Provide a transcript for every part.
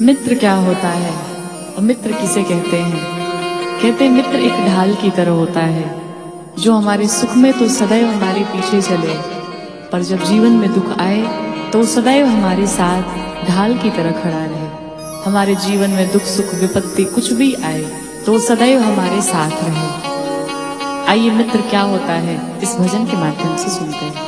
मित्र क्या होता है और मित्र किसे कहते हैं? कहते हैं मित्र एक ढाल की तरह होता है जो हमारे सुख में तो सदैव हमारे पीछे चले, पर जब जीवन में दुख आए तो सदैव हमारे साथ ढाल की तरह खड़ा रहे। हमारे जीवन में दुख सुख विपत्ति कुछ भी आए तो सदैव हमारे साथ रहे। आइए मित्र क्या होता है इस भजन के माध्यम से सुनते हैं।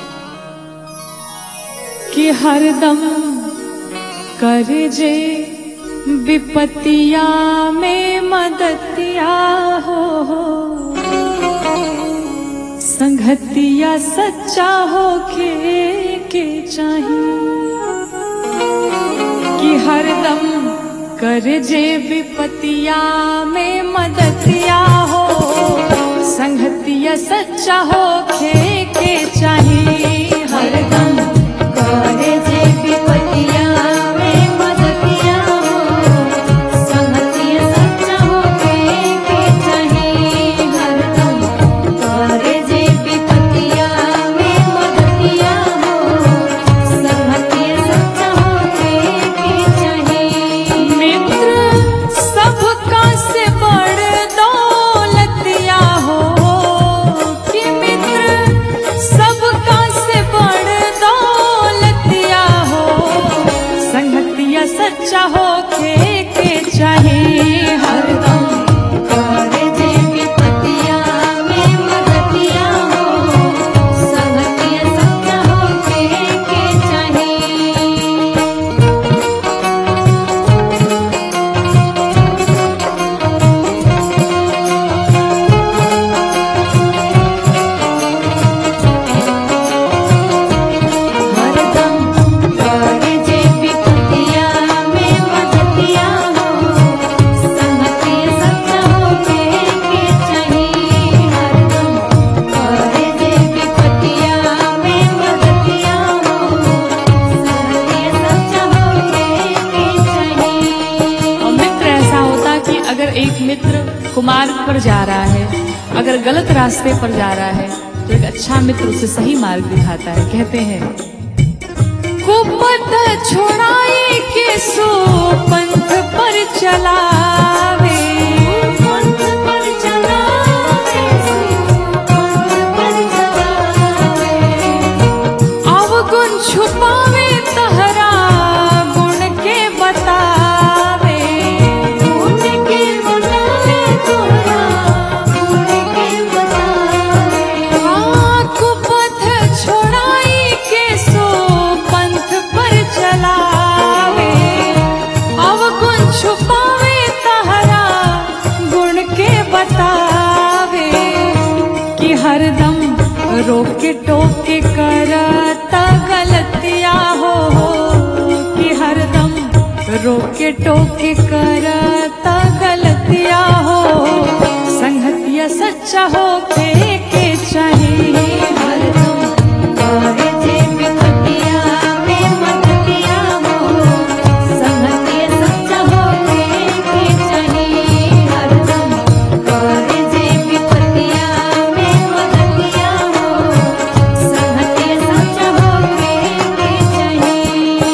कि हरदम करे जे विपत्तिया में मदतिया हो, संगतिया सच्चा हो के चाहिए। कि हरदम करे जे विपत्तिया में मदतिया हो, संगतिया सच्चा हो के चाहिए। हरदम करे जे विपत्तिया में मदतिया हो, संगतिया सच्चा हो के चाहिए। हरदम करे जे विपत्तिया में मदतिया हो, संगतिया सच्चा हो के चाहिए। मित्र सबका से बड़ दौलतिया हो, कि मित्र सबका से बड़ दौलतिया हो, संगतिया सच्चा हो के चाहिए। हरदम करे जे विपत्तिया में मदतिया हो, संगतिया सच्चा हो के चाहिए। हरदम करे जे विपत्तिया में मदतिया हो, संगतिया सच्चा हो के चाहिए। हरदम करे जे विपत्तिया में मदतिया हो, संगतिया सच्चा हो के चाहिए। और मित्र ऐसा होता कि अगर एक मित्र कुमार्ग पर जा रहा है, अगर गलत रास्ते पर जा रहा है तो एक अच्छा मित्र उसे सही मार्ग दिखाता है। कहते हैं कुपथ छोड़ाई के सो पंथ पर चलावे, पंथ पर चलावे, पंथ पर चलावे। अवगुण छुपावे तहरा गुण के बतावे, गुण के बतावे तोरा गुण के बतावे। कुपथ छोड़ाई के सो पंथ पर चलावे, अवगुण छुपावे तहरा गुण के बतावे। कि हरदम रोके टोके करता गलतिया हो, कि हरदम रोके टोके करता गलतिया हो, संगतिया सच्चा हो के चाहिए। हरदम करे जे विपत्तिया में मदतिया हो, संगतिया सच्चा हो के चाहिए। हरदम करे जे विपत्तिया में मदतिया हो, संगतिया सच्चा हो के चाहिए।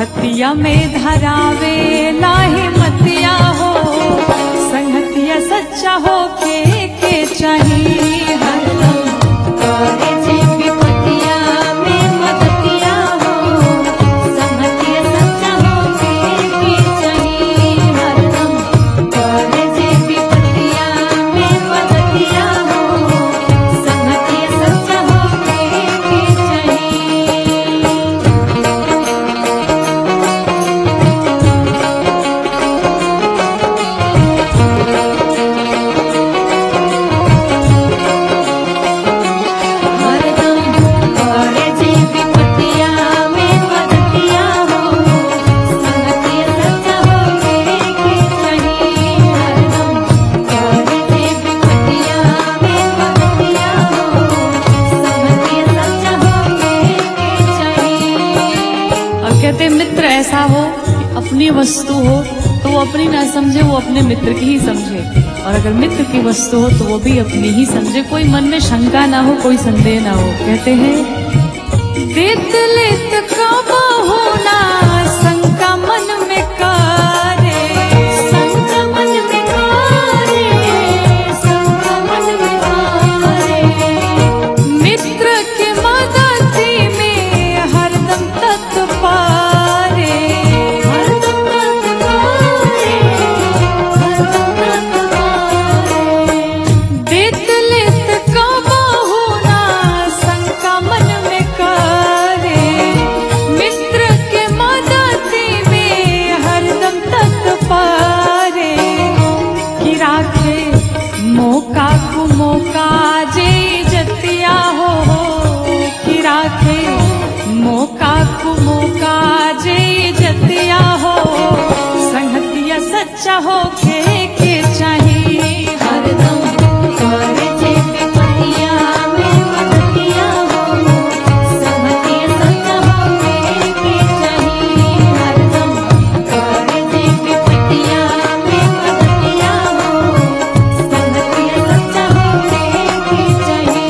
बतिया में धरावे लाहे मतिया हो, संगतिया सच्चा हो के चाहिए हरदम। करे जे विपतिया में मदतिया हो, संगतिया सच्चा हो के चाहिए हरदम। करे जे विपतिया में मदतिया हो, संगतिया सच्चा हो के चाहिए। कहते मित्र ऐसा हो कि अपनी वस्तु हो तो वो अपनी ना समझे, वो अपने मित्र की ही समझे, और अगर मित्र की वस्तु हो तो वो भी अपनी ही समझे। कोई मन में शंका ना हो, कोई संदेह ना हो। कहते हैं देत लेत काबा होना शंका मन में कारे, शंका मन में कारे, शंका मन में कारे। मित्र के मदति में हरदम तत्पारे, हरदम तत्पारे, हरदम तत्पारे। देत लेत काबा होना शंका मन में कारे, मित्र के मदति में हरदम तत्पारे। कि राखे मौका को मौका जे जतिया हो, कि राखे मौका को मौका जे जतिया हो, संगतिया सच्चा हो के चाहिए हरदम। करे जे विपतिया में मदतिया हो, संगतिया सच्चा हो के चाहिए हरदम। करे जे विपतिया में मदतिया हो, संगतिया सच्चा हो के चाहिए।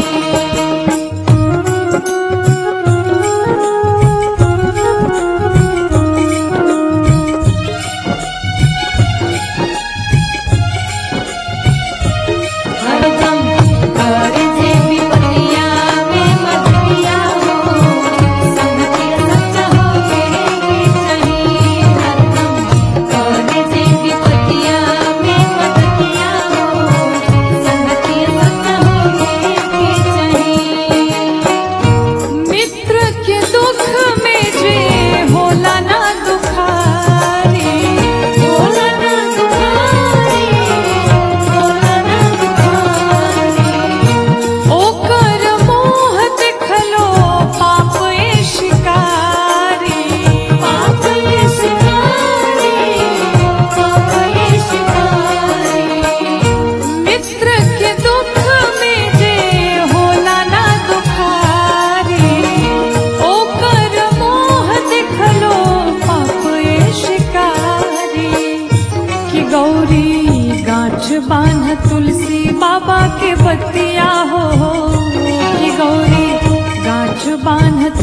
हरदम करे जे विपतिया में मदतिया हो, संगतिया सच्चा हो के चाहिए हरदम। करे जे विपतिया में मदतिया हो, संगतिया सच्चा हो के चाहिए। मित्र के दुख में जे होला ना दुखारी, होला ना दुखारी, होला ना दुखारी। ओकर मोह देखलो पाप ए शिकारी, पाप ये शिकारी, पाप ये शिकारी। मित्र के दुख में जे होला ना दुखारी, ओकर मोह देखलो पाप ए शिकारी। कि गौरी गांठ बांध तुलसी बाबा के बतिया हो, कि गौरी गांठ बांध